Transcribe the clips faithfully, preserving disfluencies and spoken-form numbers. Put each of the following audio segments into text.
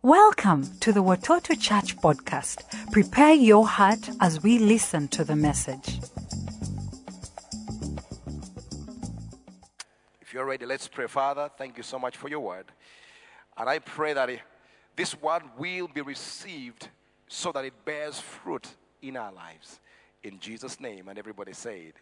Welcome to the Watoto Church podcast. Prepare your heart as we listen to the message. If you're ready, let's pray. Father, thank you so much for your word. And I pray that it, this word will be received so that it bears fruit in our lives. In Jesus' name, and everybody said,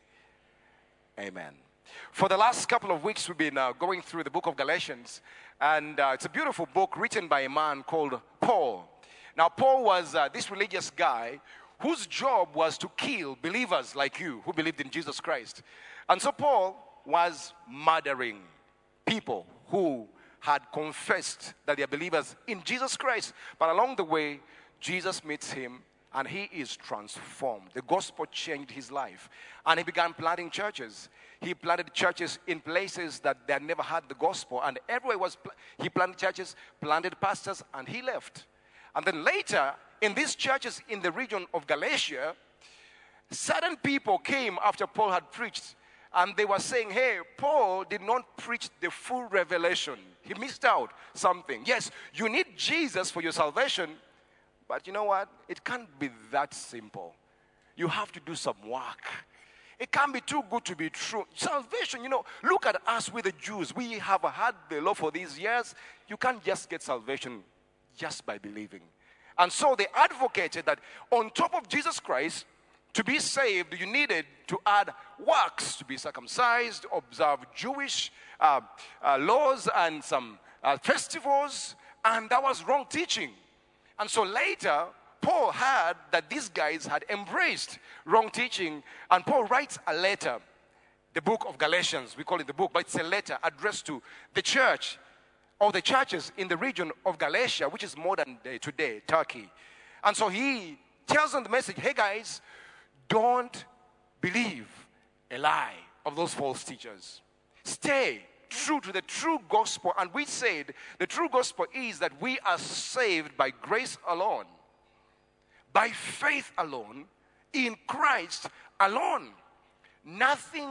amen. For the last couple of weeks, we've been uh, going through the book of Galatians, and uh, it's a beautiful book written by a man called Paul. Now, Paul was uh, this religious guy whose job was to kill believers like you who believed in Jesus Christ. And so Paul was murdering people who had confessed that they are believers in Jesus Christ. But along the way, Jesus meets him, and he is transformed. The gospel changed his life, and he began planting churches. He planted churches in places that they had never had the gospel, and everywhere was pl- he planted churches, planted pastors, and he left. And then later, in these churches in the region of Galatia, certain people came after Paul had preached, and they were saying, hey, Paul did not preach the full revelation. He missed out something. Yes, you need Jesus for your salvation, but you know what? It can't be that simple. You have to do some work. It can't be too good to be true. Salvation, you know, look at us with the Jews. We have had the law for these years. You can't just get salvation just by believing. And so they advocated that on top of Jesus Christ, to be saved, you needed to add works, to be circumcised, observe Jewish uh, uh, laws and some uh, festivals, and that was wrong teaching. And so later, Paul heard that these guys had embraced wrong teaching, and Paul writes a letter, the book of Galatians, we call it the book, but it's a letter addressed to the church, or the churches in the region of Galatia, which is modern day today, Turkey. And so he tells them the message, hey guys, don't believe a lie of those false teachers. Stay true to the true gospel. And we said the true gospel is that we are saved by grace alone, by faith alone, in Christ alone. Nothing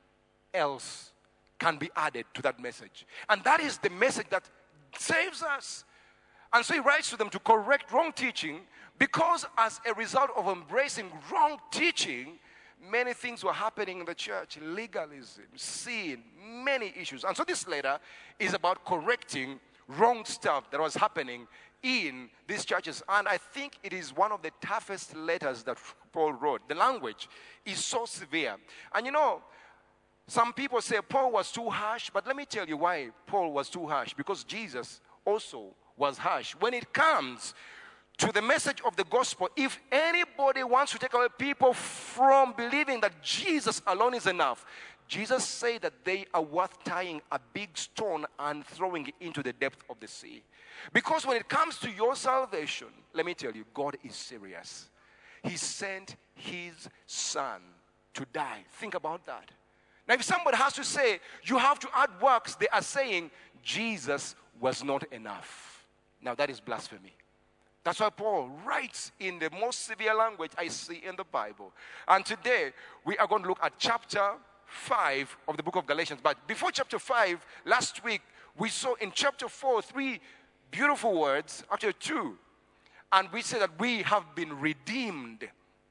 else can be added to that message. And that is the message that saves us. And so he writes to them to correct wrong teaching, because as a result of embracing wrong teaching, many things were happening in the church. Legalism, sin, many issues. And so this letter is about correcting wrong stuff that was happening in these churches. And I think it is one of the toughest letters that Paul wrote. The language is so severe. And you know, some people say Paul was too harsh, but let me tell you why Paul was too harsh. Because Jesus also was harsh. When it comes to the message of the gospel, if anybody wants to take away people from believing that Jesus alone is enough, Jesus said that they are worth tying a big stone and throwing it into the depth of the sea. Because when it comes to your salvation, let me tell you, God is serious. He sent his son to die. Think about that. Now, if somebody has to say, you have to add works, they are saying Jesus was not enough. Now, that is blasphemy. That's why Paul writes in the most severe language I see in the Bible. And today, we are going to look at chapter five of the book of Galatians. But before chapter five, last week, we saw in chapter four, three beautiful words, actually two. And we said that we have been redeemed.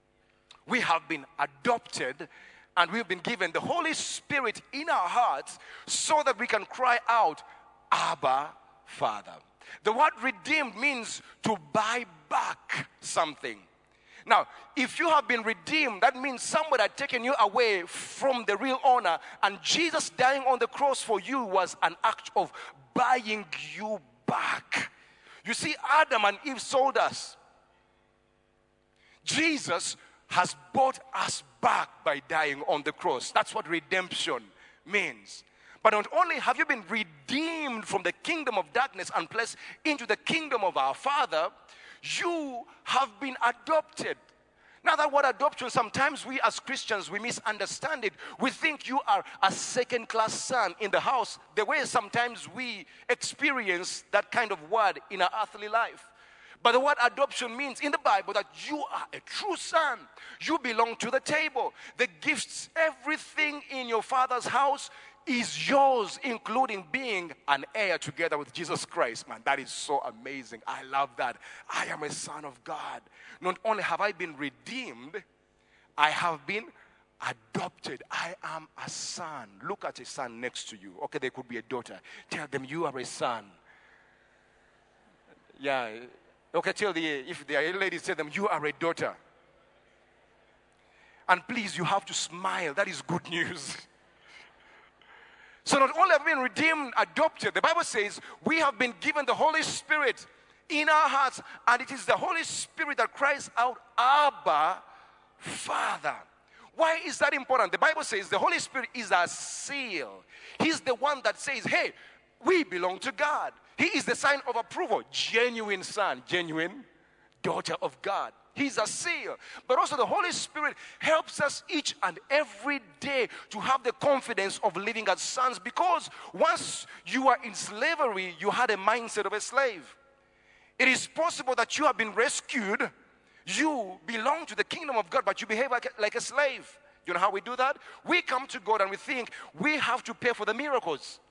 We have been adopted. And we've been given the Holy Spirit in our hearts so that we can cry out, Abba, Father. The word redeemed means to buy back something. Now, if you have been redeemed, that means somebody had taken you away from the real owner, and Jesus dying on the cross for you was an act of buying you back. You see, Adam and Eve sold us. Jesus has bought us back by dying on the cross. That's what redemption means. But not only have you been redeemed from the kingdom of darkness and placed into the kingdom of our Father, you have been adopted. Now, that word adoption, sometimes we as Christians, we misunderstand it. We think you are a second-class son in the house, the way sometimes we experience that kind of word in our earthly life. But the word adoption means in the Bible that you are a true son. You belong to the table. The gifts, everything in your father's house is yours, including being an heir together with Jesus Christ. Man, that is so amazing. I love that. I am a son of God. Not only have I been redeemed, I have been adopted. I am a son. Look at a son next to you. Okay, there could be a daughter. Tell them you are a son. Yeah. Okay, tell the, if they are a lady, tell them you are a daughter. And please, you have to smile. That is good news. So not only have we been redeemed, adopted, the Bible says we have been given the Holy Spirit in our hearts. And it is the Holy Spirit that cries out, Abba, Father. Why is that important? The Bible says the Holy Spirit is a seal. He's the one that says, hey, we belong to God. He is the sign of approval. Genuine son, genuine daughter of God. He's a seal. But also the Holy Spirit helps us each and every day to have the confidence of living as sons, because once you are in slavery, you had a mindset of a slave. It is possible that you have been rescued. You belong to the kingdom of God, but you behave like a, like a slave. You know how we do that? We come to God and we think we have to pay for the miracles.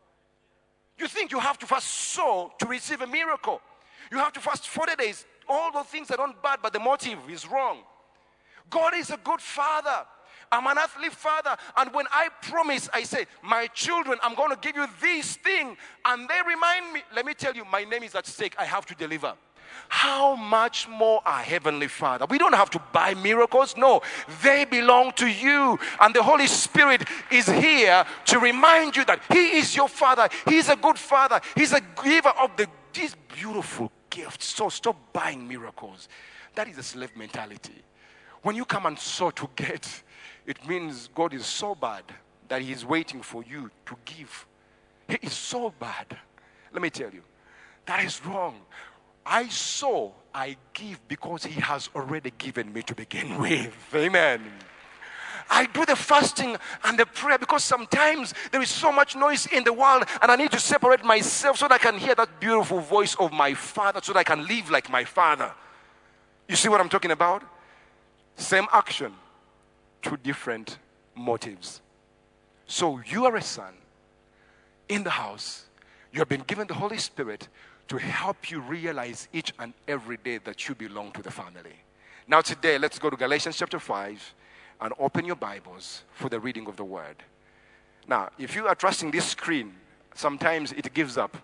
You think you have to fast so to receive a miracle. You have to fast forty days. All those things are not bad, but the motive is wrong. God is a good father. I'm an earthly father. And when I promise, I say, my children, I'm going to give you this thing. And they remind me, let me tell you, my name is at stake. I have to deliver. How much more our Heavenly Father? We don't have to buy miracles. No, they belong to you. And the Holy Spirit is here to remind you that He is your Father. He's a good Father. He's a giver of the, these beautiful gifts. So stop buying miracles. That is a slave mentality. When you come and sow to get, it means God is so bad that He is waiting for you to give. He is so bad. Let me tell you, that is wrong. I sow, I give because He has already given me to begin with. Amen. I do the fasting and the prayer because sometimes there is so much noise in the world and I need to separate myself so that I can hear that beautiful voice of my Father, so that I can live like my Father. You see what I'm talking about? Same action, two different motives. So you are a son in the house. You have been given the Holy Spirit to help you realize each and every day that you belong to the family. Now today, let's go to Galatians chapter five and open your Bibles for the reading of the Word. Now, if you are trusting this screen, sometimes it gives up.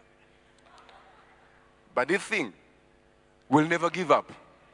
But this thing will never give up.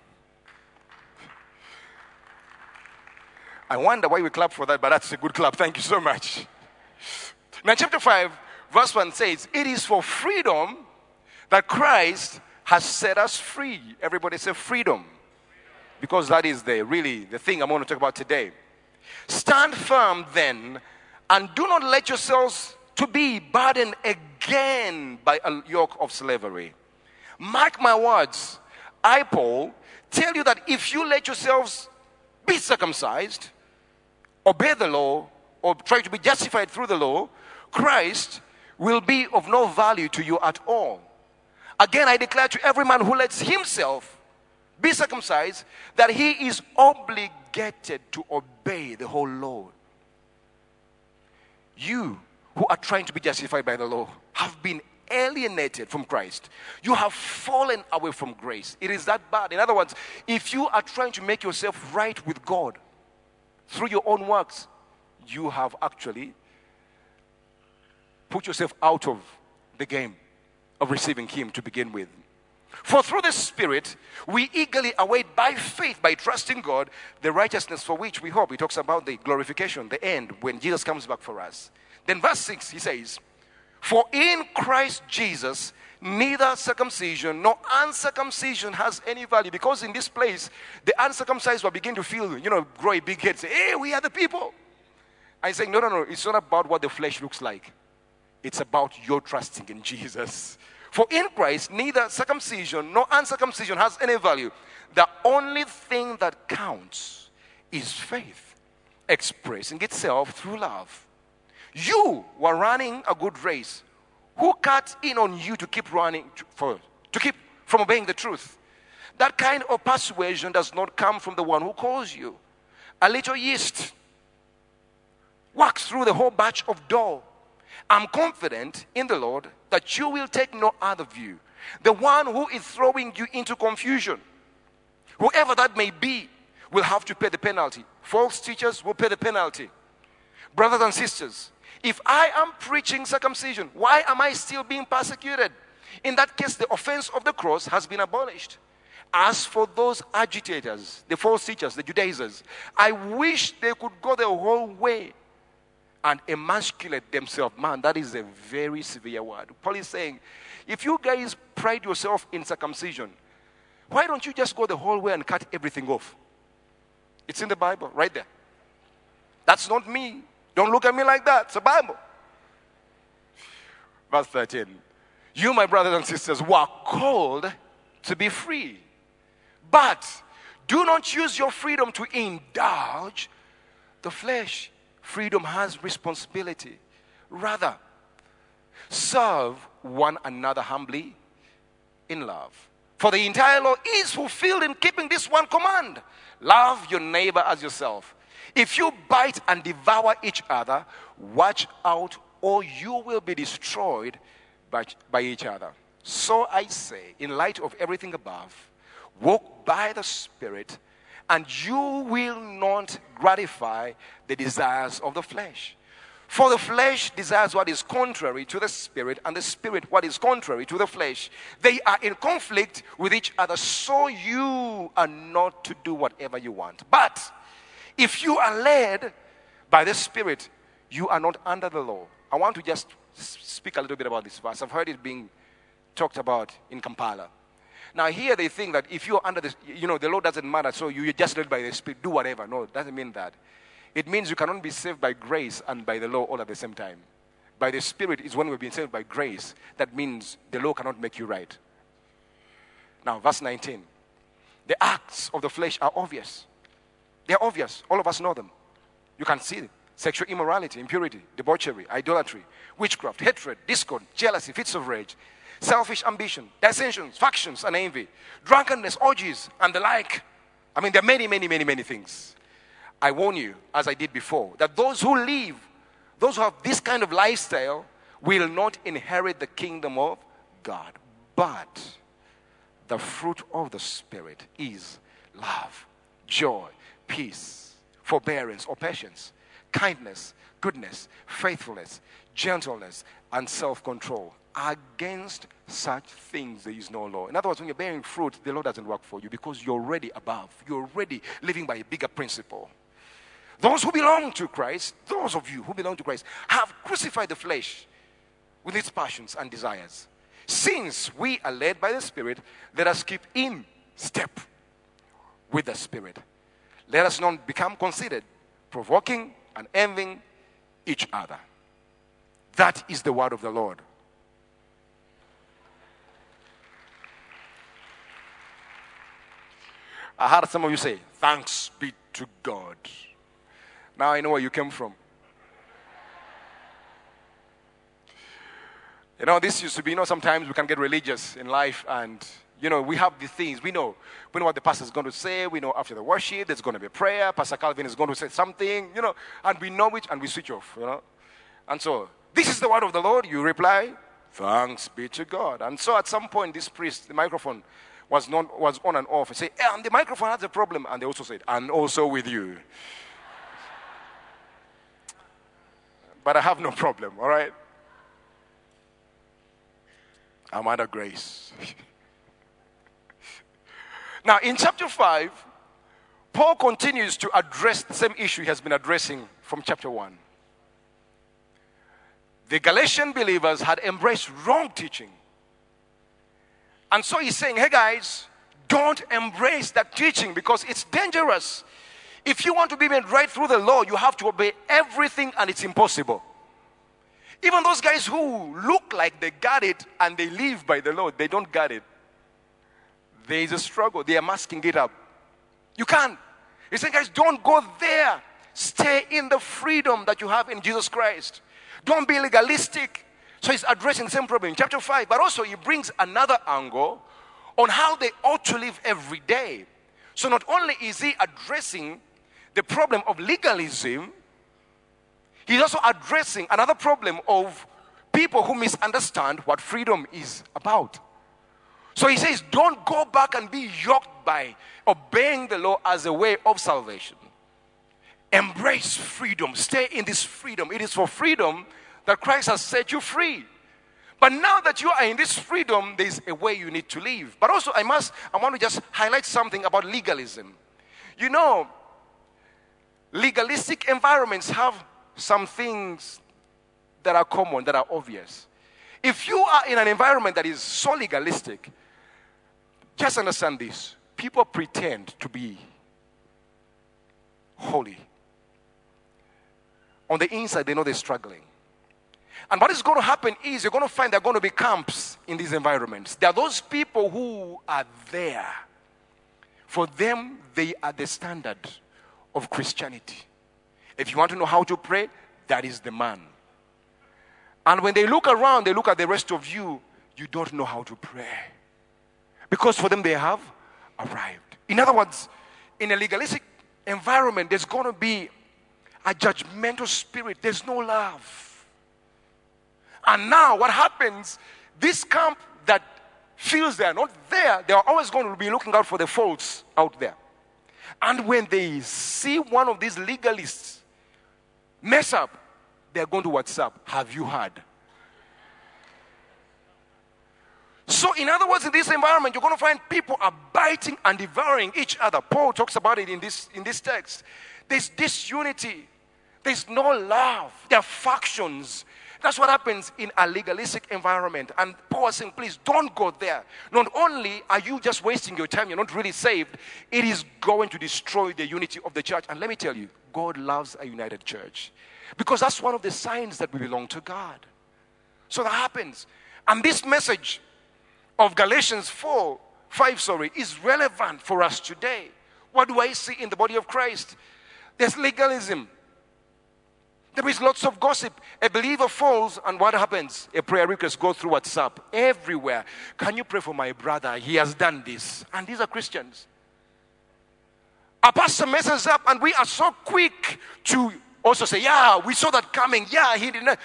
I wonder why we clap for that, but that's a good clap. Thank you so much. Now, chapter five, verse one says, it is for freedom that Christ has set us free. Everybody say freedom. Because that is the really the thing I'm going to talk about today. Stand firm then, and do not let yourselves to be burdened again by a yoke of slavery. Mark my words. I, Paul, tell you that if you let yourselves be circumcised, obey the law, or try to be justified through the law, Christ will be of no value to you at all. Again, I declare to every man who lets himself be circumcised that he is obligated to obey the whole law. You who are trying to be justified by the law have been alienated from Christ. You have fallen away from grace. It is that bad. In other words, if you are trying to make yourself right with God through your own works, you have actually put yourself out of the game of receiving Him to begin with. For through the Spirit, we eagerly await by faith, by trusting God, the righteousness for which we hope. He talks about the glorification, the end, when Jesus comes back for us. Then verse six, he says, for in Christ Jesus, neither circumcision nor uncircumcision has any value. Because in this place, the uncircumcised will begin to feel, you know, grow a big head, say, hey, we are the people. I say, no, no, no, it's not about what the flesh looks like. It's about your trusting in Jesus. For in Christ, neither circumcision nor uncircumcision has any value. The only thing that counts is faith, expressing itself through love. You were running a good race. Who cut in on you to keep running, for, to keep from obeying the truth? That kind of persuasion does not come from the one who calls you. A little yeast Walk through the whole batch of door. I'm confident in the Lord that you will take no other view. The one who is throwing you into confusion, whoever that may be, will have to pay the penalty. False teachers will pay the penalty. Brothers and sisters, if I am preaching circumcision, why am I still being persecuted? In that case, the offense of the cross has been abolished. As for those agitators, the false teachers, the Judaizers, I wish they could go the whole way and emasculate themselves. Man, that is a very severe word. Paul is saying, if you guys pride yourself in circumcision, why don't you just go the whole way and cut everything off? It's in the Bible, right there. That's not me. Don't look at me like that. It's the Bible. Verse thirteen. You, my brothers and sisters, were called to be free. But do not use your freedom to indulge the flesh. Freedom has responsibility. Rather, serve one another humbly in love. For the entire law is fulfilled in keeping this one command. Love your neighbor as yourself. If you bite and devour each other, watch out, or you will be destroyed by, by each other. So I say, in light of everything above, walk by the Spirit, and you will not gratify the desires of the flesh. For the flesh desires what is contrary to the Spirit, and the Spirit what is contrary to the flesh. They are in conflict with each other, so you are not to do whatever you want. But if you are led by the Spirit, you are not under the law. I want to just speak a little bit about this verse. I've heard it being talked about in Kampala. Now here they think that if you're under the, you know, the law doesn't matter, so you're just led by the Spirit, do whatever. No, it doesn't mean that. It means you cannot be saved by grace and by the law all at the same time. By the Spirit is when we've been saved by grace. That means the law cannot make you right. Now, verse nineteen. The acts of the flesh are obvious. They're obvious. All of us know them. You can see them. Sexual immorality, impurity, debauchery, idolatry, witchcraft, hatred, discord, jealousy, fits of rage, selfish ambition, dissensions, factions, and envy, drunkenness, orgies, and the like. I mean, there are many, many, many, many things. I warn you, as I did before, that those who live, those who have this kind of lifestyle, will not inherit the kingdom of God. But the fruit of the Spirit is love, joy, peace, forbearance or patience, kindness, goodness, faithfulness, gentleness, and self-control. Against such things there is no law. In other words, when you're bearing fruit, the law doesn't work for you because you're already above. You're already living by a bigger principle. Those who belong to Christ, those of you who belong to Christ, have crucified the flesh with its passions and desires. Since we are led by the Spirit, let us keep in step with the Spirit. Let us not become conceited, provoking and envying each other. That is the word of the Lord. I heard some of you say, thanks be to God. Now I know where you came from. You know, this used to be, you know, sometimes we can get religious in life and, you know, we have these things. We know. We know what the pastor is going to say. We know after the worship there's going to be prayer. Pastor Calvin is going to say something, you know, and we know it and we switch off, you know. And so, this is the word of the Lord. You reply, thanks be to God. And so at some point, this priest, the microphone was, not, was on and off. He said, and the microphone has a problem. And they also said, and also with you. But I have no problem, all right? I'm under grace. Now, in chapter five, Paul continues to address the same issue he has been addressing from chapter one. The Galatian believers had embraced wrong teaching. And so he's saying, hey guys, don't embrace that teaching because it's dangerous. If you want to be made right through the law, you have to obey everything and it's impossible. Even those guys who look like they got it and they live by the law, they don't got it. There is a struggle. They are masking it up. You can't. He's saying, guys, don't go there. Stay in the freedom that you have in Jesus Christ. Don't be legalistic. So he's addressing the same problem in chapter five. But also he brings another angle on how they ought to live every day. So not only is he addressing the problem of legalism, He's also addressing another problem of people who misunderstand what freedom is about. So he says, don't go back and be yoked by obeying the law as a way of salvation. Embrace freedom. Stay in this freedom. It is for freedom that Christ has set you free. But now that you are in this freedom, there is a way you need to live. But also, I must, I want to just highlight something about legalism. You know, legalistic environments have some things that are common, that are obvious. If you are in an environment that is so legalistic, just understand this. People pretend to be holy. On the inside, they know they're struggling. And what is going to happen is you're going to find there are going to be camps in these environments. There are those people who are there. For them, they are the standard of Christianity. If you want to know how to pray, that is the man. And when they look around, they look at the rest of you, you don't know how to pray. Because for them, they have arrived. In other words, in a legalistic environment, there's going to be a judgmental spirit. There's no love. And now what happens, this camp that feels they are not there, they are always going to be looking out for the faults out there. And when they see one of these legalists mess up, they're going to WhatsApp, have you heard? So in other words, in this environment, you're going to find people are biting and devouring each other. Paul talks about it in this, in this text. There's disunity. There's no love. There are factions. That's what happens in a legalistic environment. And Paul is saying, please don't go there. Not only are you just wasting your time, you're not really saved, it is going to destroy the unity of the church. And let me tell you, God loves a united church. Because that's one of the signs that we belong to God. So that happens. And this message of Galatians four, five, sorry, is relevant for us today. What do I see in the body of Christ? There's legalism. There is lots of gossip. A believer falls, and what happens? A prayer request goes through WhatsApp everywhere. Can you pray for my brother? He has done this. And these are Christians. A pastor messes up, and we are so quick to also say, yeah, we saw that coming. Yeah, he didn't.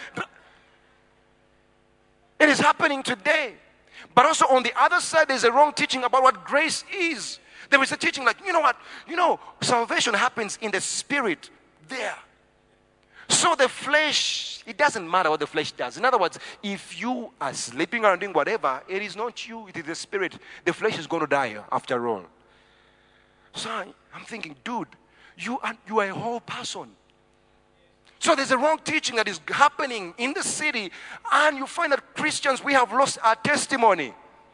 It is happening today. But also on the other side, there's a wrong teaching about what grace is. There is a teaching like, you know what? You know, salvation happens in the spirit there. So the flesh, it doesn't matter what the flesh does. In other words, if you are sleeping around doing whatever, it is not you, it is the spirit. The flesh is going to die after all. So I'm thinking, dude, you are, you are a whole person. So there's a wrong teaching that is happening in the city, and you find that Christians, we have lost our testimony.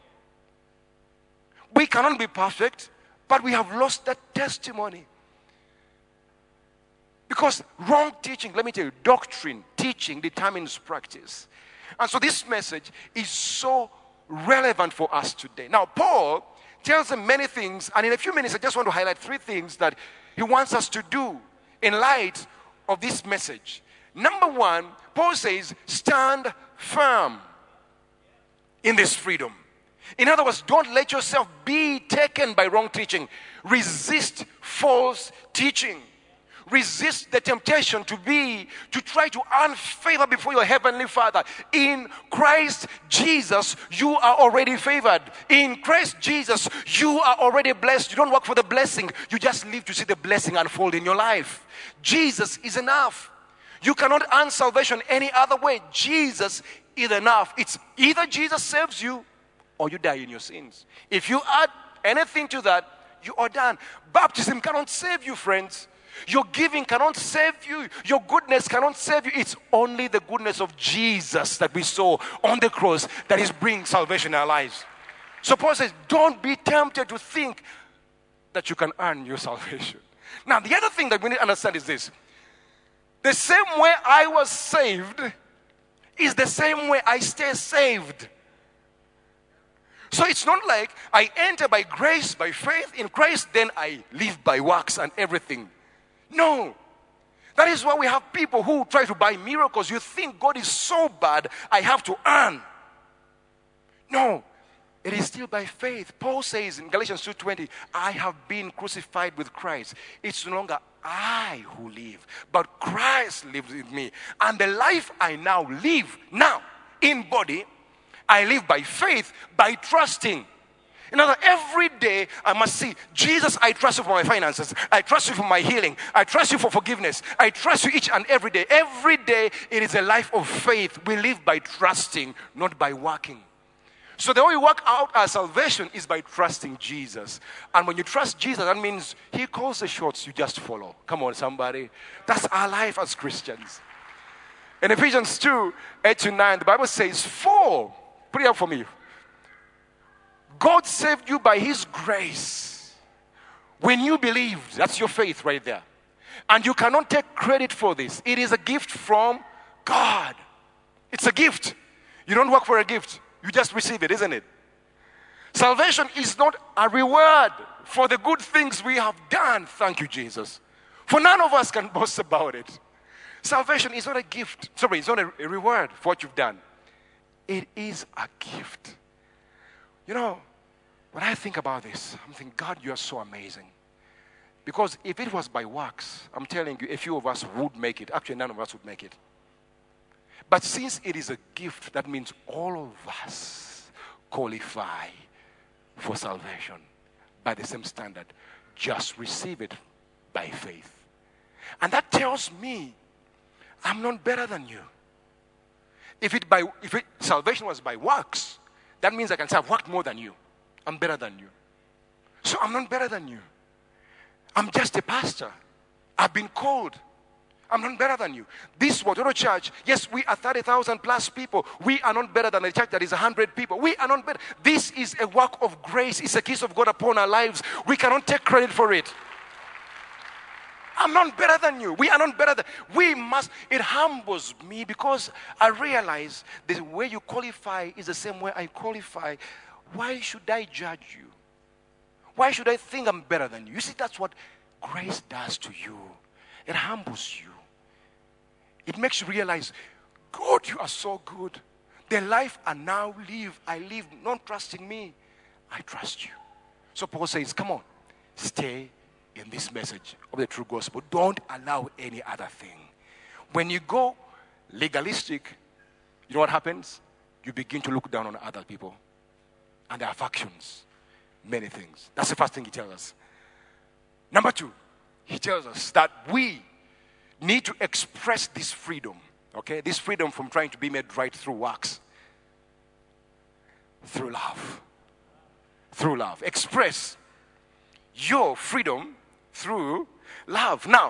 We cannot be perfect, but we have lost that testimony. Because wrong teaching, let me tell you, doctrine, teaching determines practice. And so this message is so relevant for us today. Now, Paul tells them many things, and in a few minutes, I just want to highlight three things that he wants us to do in light of this message. Number one, Paul says, stand firm in this freedom. In other words, don't let yourself be taken by wrong teaching. Resist false teaching. Resist the temptation to be, to try to earn favor before your heavenly Father. In Christ Jesus, you are already favored. In Christ Jesus, you are already blessed. You don't work for the blessing. You just live to see the blessing unfold in your life. Jesus is enough. You cannot earn salvation any other way. Jesus is enough. It's either Jesus saves you or you die in your sins. If you add anything to that, you are done. Baptism cannot save you, friends. Your giving cannot save you. Your goodness cannot save you. It's only the goodness of Jesus that we saw on the cross that is bringing salvation in our lives. So Paul says, don't be tempted to think that you can earn your salvation. Now, the other thing that we need to understand is this. The same way I was saved is the same way I stay saved. So it's not like I enter by grace, by faith in Christ, then I live by works and everything. No. That is why we have people who try to buy miracles. You think God is so bad, I have to earn. No. it is still by faith. Paul says in Galatians two twenty, I have been crucified with Christ. It's no longer I who live, but Christ lives in me. And the life I now live, now, in body, I live by faith, by trusting. In other words, every day I must see, Jesus, I trust you for my finances. I trust you for my healing. I trust you for forgiveness. I trust you each and every day. Every day it is a life of faith. We live by trusting, not by working. So the way we work out our salvation is by trusting Jesus. And when you trust Jesus, that means he calls the shots, you just follow. Come on, somebody. That's our life as Christians. In Ephesians two, eight to nine, the Bible says, For, put it up for me. God saved you by his grace. When you believed, that's your faith right there. And you cannot take credit for this. It is a gift from God. It's a gift. You don't work for a gift. You just receive it, isn't it? Salvation is not a reward for the good things we have done. Thank you, Jesus. For none of us can boast about it. Salvation is not a gift. Sorry, it's not a, a reward for what you've done. It is a gift. You know, when I think about this, I'm thinking, God, you are so amazing. Because if it was by works, I'm telling you, a few of us would make it. Actually, none of us would make it. But since it is a gift, that means all of us qualify for salvation by the same standard. Just receive it by faith. And that tells me I'm not better than you. If it by if it, salvation was by works, that means I can say I've worked more than you. I'm better than you. So I'm not better than you. I'm just a pastor. I've been called. I'm not better than you. This Watoto Church, yes, we are thirty thousand plus people. We are not better than a church that is one hundred people. We are not better. This is a work of grace. It's a kiss of God upon our lives. We cannot take credit for it. I'm not better than you. We are not better than. We must. It humbles me because I realize the way you qualify is the same way I qualify. Why should I judge you? Why should I think I'm better than you? You see, that's what grace does to you. It humbles you. It makes you realize, God, you are so good. The life I now live, I live not trusting me. I trust you. So Paul says, come on, stay in this message of the true gospel. Don't allow any other thing. When you go legalistic, you know what happens? You begin to look down on other people and their factions, many things. That's the first thing he tells us. Number two, he tells us that we need to express this freedom, okay? This freedom from trying to be made right through works. Through love. Through love. Express your freedom through love. Now,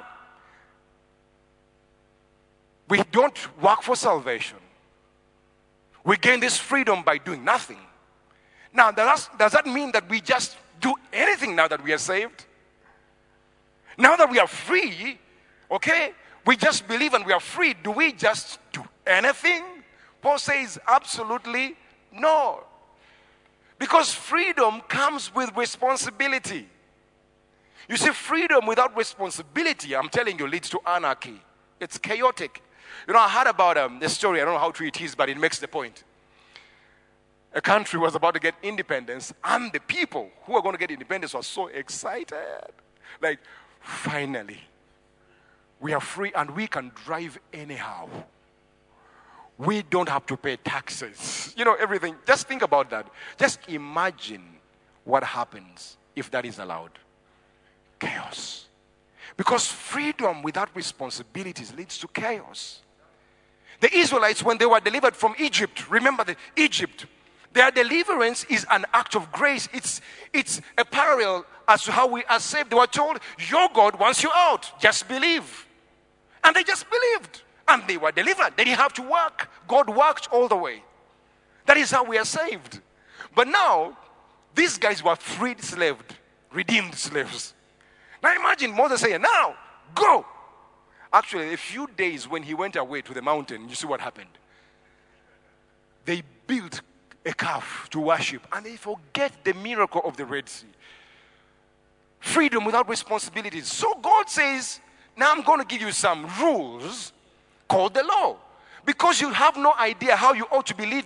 we don't work for salvation. We gain this freedom by doing nothing. Now, does, does that mean that we just do anything now that we are saved? Now that we are free, okay, we just believe and we are free. Do we just do anything? Paul says absolutely no. Because freedom comes with responsibility. You see, freedom without responsibility, I'm telling you, leads to anarchy. It's chaotic. You know, I heard about um, the story. I don't know how true it is, but it makes the point. A country was about to get independence, and the people who are going to get independence were so excited. Like, finally, we are free and we can drive anyhow. We don't have to pay taxes. You know, everything. Just think about that. Just imagine what happens if that is allowed. Chaos. Because freedom without responsibilities leads to chaos. The Israelites, when they were delivered from Egypt, remember that Egypt, their deliverance is an act of grace. It's, it's a parallel as to how we are saved. They were told, your God wants you out. Just believe. And they just believed. And they were delivered. They didn't have to work. God worked all the way. That is how we are saved. But now, these guys were freed slaves, redeemed slaves. Now imagine Moses saying, now, go. Actually, a few days when he went away to the mountain, you see what happened. They built a calf to worship, and they forget the miracle of the Red Sea. Freedom without responsibilities. So God says, now I'm going to give you some rules called the law. Because you have no idea how you ought to be living.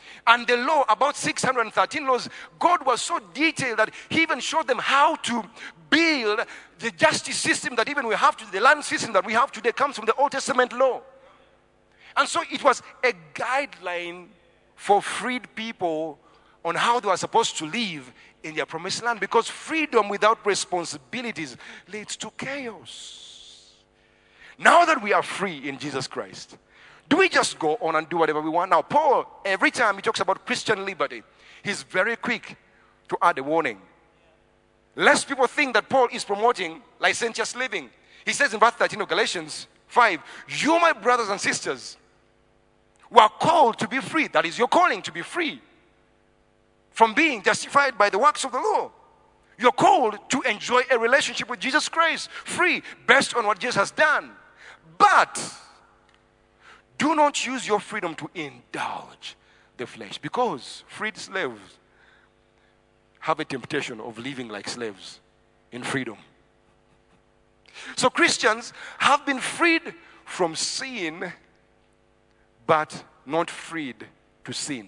And the law, about six hundred thirteen laws, God was so detailed that he even showed them how to build the justice system that even we have to, the land system that we have today comes from the Old Testament law. And so it was a guideline for freed people on how they were supposed to live in their promised land, because freedom without responsibilities leads to chaos. Now that we are free in Jesus Christ, do we just go on and do whatever we want? Now, Paul, every time he talks about Christian liberty, he's very quick to add a warning. Lest people think that Paul is promoting licentious living. He says in verse thirteen of Galatians five, you, my brothers and sisters, were called to be free. That is your calling, to be free from being justified by the works of the law. You're called to enjoy a relationship with Jesus Christ, free, based on what Jesus has done. But do not use your freedom to indulge the flesh, because freed slaves have a temptation of living like slaves in freedom. So Christians have been freed from sin, but not freed to sin.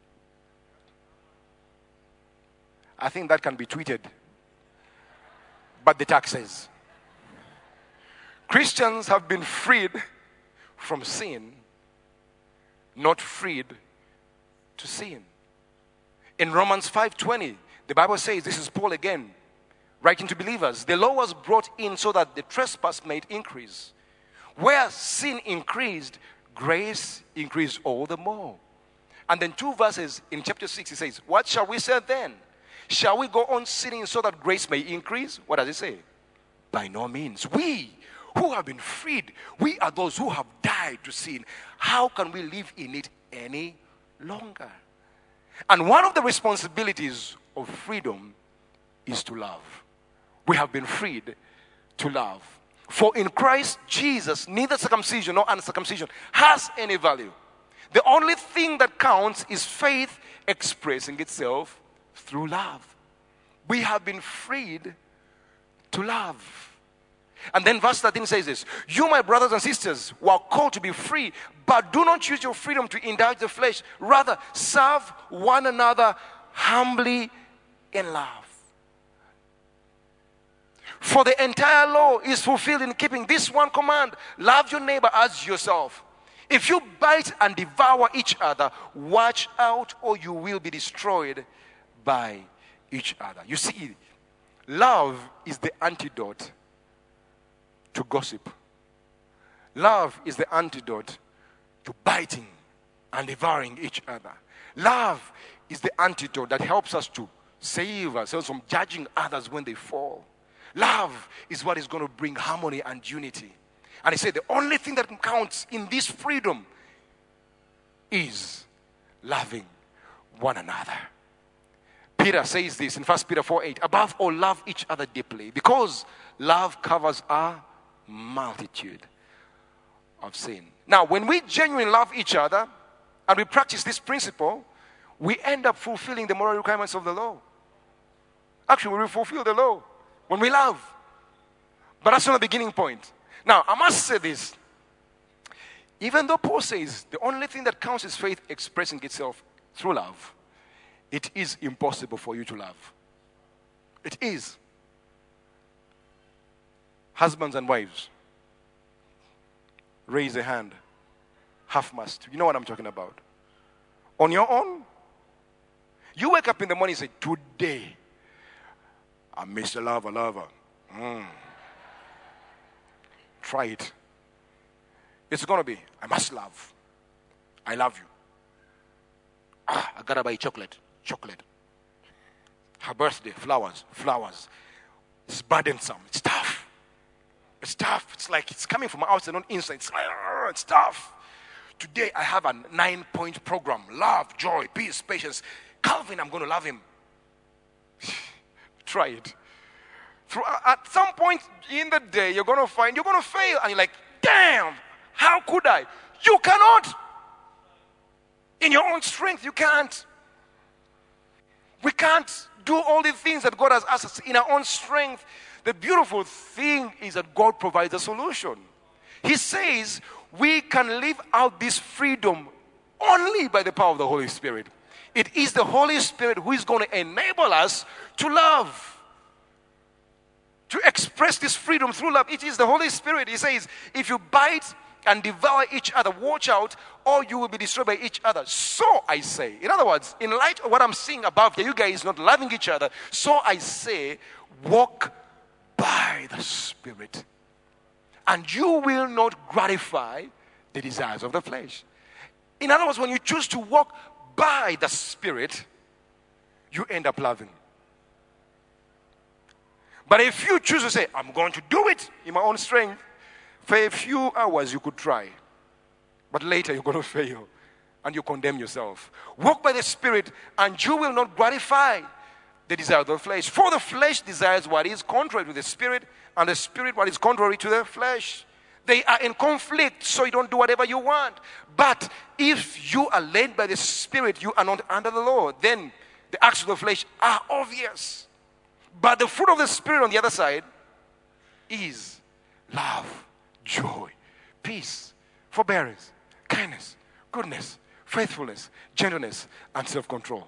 I think that can be tweeted. But the text says, Christians have been freed from sin, not freed to sin. In Romans five twenty, the Bible says, this is Paul again, writing to believers, the law was brought in so that the trespass might increase. Where sin increased, grace increased all the more. And then two verses in chapter six, it says, what shall we say then? Shall we go on sinning so that grace may increase? What does it say? By no means. We who have been freed, we are those who have died to sin. How can we live in it any longer? And one of the responsibilities of freedom is to love. We have been freed to love. For in Christ Jesus, neither circumcision nor uncircumcision has any value. The only thing that counts is faith expressing itself through love. We have been freed to love. And then verse thirteen says this, you, my brothers and sisters, were called to be free, but do not use your freedom to indulge the flesh. Rather, serve one another humbly in love. For the entire law is fulfilled in keeping this one command, love your neighbor as yourself. If you bite and devour each other, watch out or you will be destroyed by each other. You see, love is the antidote to gossip. Love is the antidote to biting and devouring each other. Love is the antidote that helps us to save ourselves from judging others when they fall. Love is what is going to bring harmony and unity. And he said the only thing that counts in this freedom is loving one another. Peter says this in First Peter four eight, above all, love each other deeply, because love covers a multitude of sin. Now, when we genuinely love each other and we practice this principle, we end up fulfilling the moral requirements of the law. Actually, we fulfill the law when we love. But that's not the beginning point. Now, I must say this. Even though Paul says the only thing that counts is faith expressing itself through love, it is impossible for you to love. It is. Husbands and wives, raise a hand. Half-mast. You know what I'm talking about. On your own, you wake up in the morning and say, today, I'm Mister Lover, lover. Mm. Try it. It's going to be, I must love. I love you. Ah, I got to buy chocolate. Chocolate. Her birthday, flowers, flowers. It's burdensome. It's tough. It's tough. It's like it's coming from outside, not inside. It's, it's tough. Today I have a nine-point program. Love, joy, peace, patience. Calvin, I'm going to love him. Try it. Through, at some point in the day, you're going to find, you're going to fail. And you're like, damn, how could I? You cannot. In your own strength, you can't. We can't do all the things that God has asked us in our own strength. The beautiful thing is that God provides a solution. He says we can live out this freedom only by the power of the Holy Spirit. It is the Holy Spirit who is going to enable us to love, to express this freedom through love. It is the Holy Spirit. He says, if you bite and devour each other, watch out, or you will be destroyed by each other. So I say, in other words, in light of what I'm seeing above here, you guys not loving each other, so I say, walk by the Spirit, and you will not gratify the desires of the flesh. In other words, when you choose to walk by the Spirit, you end up loving. But if you choose to say, I'm going to do it in my own strength, for a few hours you could try, but later you're going to fail and you condemn yourself. Walk by the Spirit and you will not gratify the desire of the flesh. For the flesh desires what is contrary to the Spirit, and the Spirit what is contrary to the flesh. They are in conflict, so you don't do whatever you want. But if you are led by the Spirit, you are not under the law. Then the acts of the flesh are obvious. But the fruit of the Spirit on the other side is love, joy, peace, forbearance, kindness, goodness, faithfulness, gentleness, and self-control.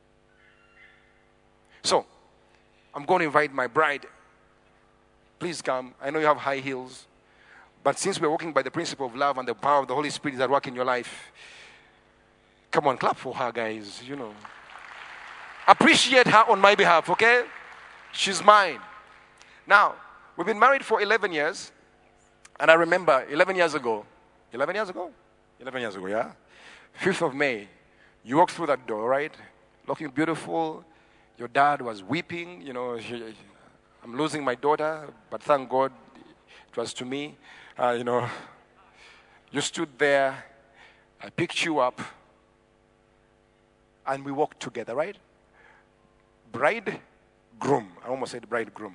So, I'm going to invite my bride. Please come. I know you have high heels. But since we're walking by the principle of love and the power of the Holy Spirit that work in your life, come on, clap for her, guys. You know, appreciate her on my behalf, okay? She's mine. Now, we've been married for eleven years. And I remember eleven years ago, eleven years ago? eleven years ago, yeah? fifth of May, you walked through that door, right? Looking beautiful. Your dad was weeping, you know, I'm losing my daughter, but thank God it was to me. Uh, you know, you stood there, I picked you up, and we walked together, right? Bride, groom. I almost said bridegroom.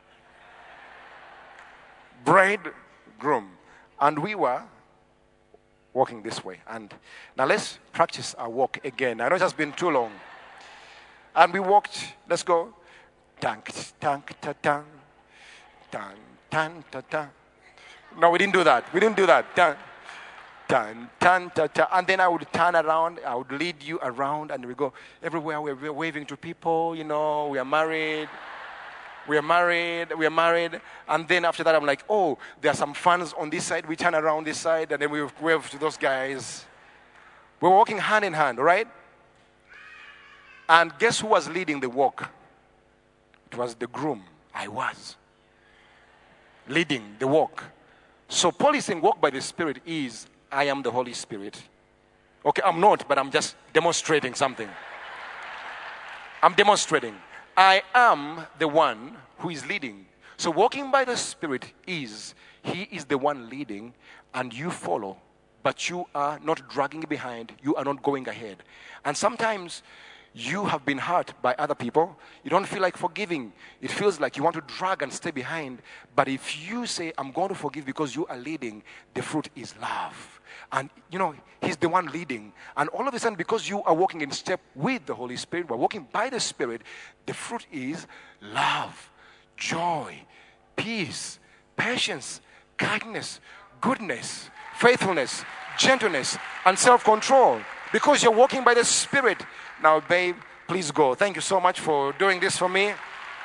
Bride, groom. And we were walking this way. And now let's practice our walk again. I know it has been too long. And we walked, let's go. Tank, tank, ta, tang. Tan, tan, ta, ta. No, we didn't do that. We didn't do that. Tan, tan, tan, ta, ta. And then I would turn around. I would lead you around. And we go everywhere. We're waving to people, you know. We are married. We are married. We are married. And then after that, I'm like, oh, there are some fans on this side. We turn around this side. And then we wave to those guys. We're walking hand in hand, right? And guess who was leading the walk? It was the groom. I was leading the walk. So Paul is saying walk by the Spirit is, I am the Holy Spirit. Okay, I'm not, but I'm just demonstrating something. I'm demonstrating. I am the one who is leading. So walking by the Spirit is, he is the one leading and you follow. But you are not dragging behind. You are not going ahead. And sometimes you have been hurt by other people. You don't feel like forgiving. It feels like you want to drag and stay behind. But if you say, I'm going to forgive because you are leading, the fruit is love. And, you know, he's the one leading. And all of a sudden, because you are walking in step with the Holy Spirit, we're walking by the Spirit, the fruit is love, joy, peace, patience, kindness, goodness, faithfulness, gentleness, and self-control. Because you're walking by the Spirit. Now, babe, please go. Thank you so much for doing this for me.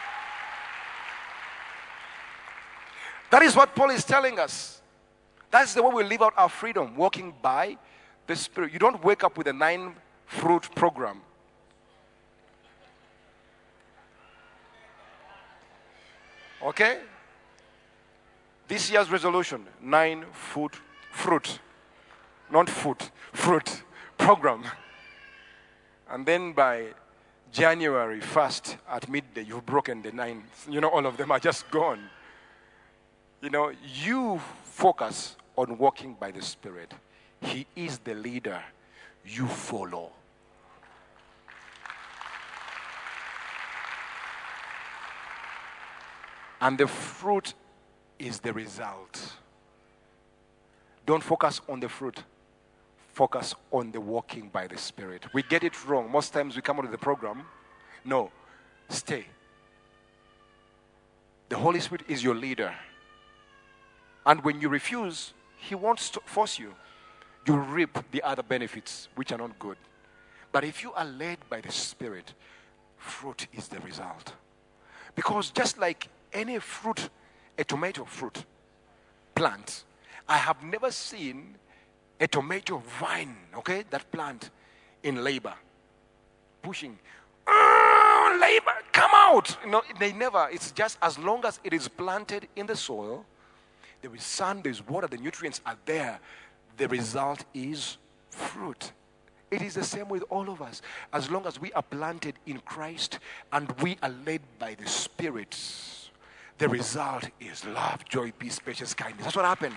That is what Paul is telling us. That's the way we live out our freedom, walking by the Spirit. You don't wake up with a nine-fruit program. Okay? This year's resolution, nine-foot fruit. Not food, fruit program. And then by January first at midday, you've broken the nine. You know, all of them are just gone. You know, you focus on walking by the Spirit. He is the leader. You follow. And the fruit is the result. Don't focus on the fruit. Focus on the walking by the Spirit. We get it wrong. Most times we come out of the program. No. Stay. The Holy Spirit is your leader. And when you refuse, He won't force you. you reap the other benefits which are not good. But if you are led by the Spirit, fruit is the result. Because just like any fruit, a tomato fruit plant, I have never seen a tomato vine, okay, that plant in labor, pushing, oh, labor, come out. You know, they never, it's just as long as it is planted in the soil, there is sun, there is water, the nutrients are there, the result is fruit. It is the same with all of us. As long as we are planted in Christ and we are led by the Spirit, the result is love, joy, peace, patience, kindness. That's what happens.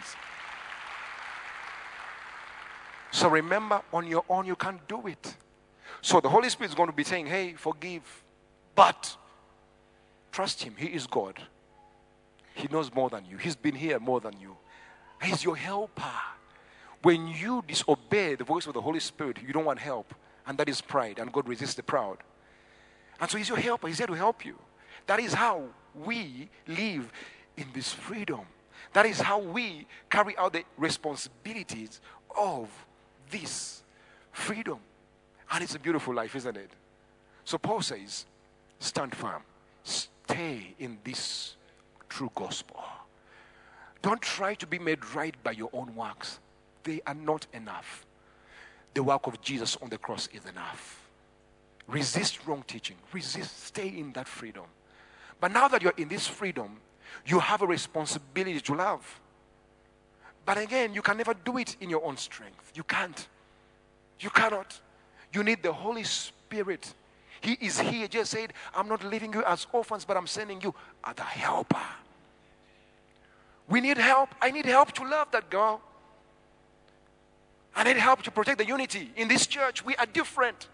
So remember, on your own, you can't do it. So the Holy Spirit is going to be saying, hey, forgive. But trust Him. He is God. He knows more than you. He's been here more than you. He's your helper. When you disobey the voice of the Holy Spirit, you don't want help. And that is pride. And God resists the proud. And so He's your helper. He's here to help you. That is how we live in this freedom. That is how we carry out the responsibilities of this freedom. And it's a beautiful life, isn't it? So Paul says, stand firm. Stay in this true gospel. Don't try to be made right by your own works. They are not enough. The work of Jesus on the cross is enough. Resist wrong teaching. Resist. Stay in that freedom. But now that you're in this freedom, you have a responsibility to love. But again, you can never do it in your own strength. You can't. You cannot. You need the Holy Spirit. He is here. Just said, I'm not leaving you as orphans, but I'm sending you as a helper. We need help. I need help to love that girl. I need help to protect the unity. In this church, we are different.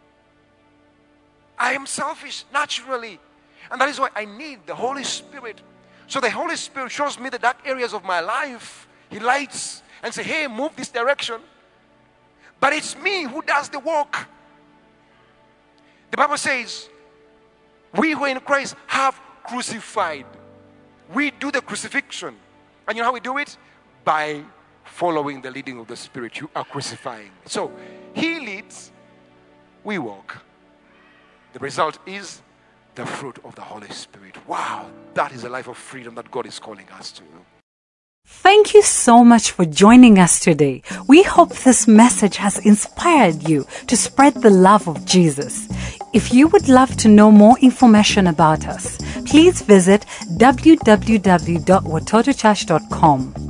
I am selfish naturally. And that is why I need the Holy Spirit. So the Holy Spirit shows me the dark areas of my life. He lights and says, hey, move this direction. But it's me who does the work. The Bible says, we who are in Christ have crucified. We do the crucifixion. And you know how we do it? By following the leading of the Spirit. You are crucifying. So He leads, we walk. The result is the fruit of the Holy Spirit. Wow, that is a life of freedom that God is calling us to. Thank you so much for joining us today. We hope this message has inspired you to spread the love of Jesus. If you would love to know more information about us, please visit w w w dot watoto church dot com.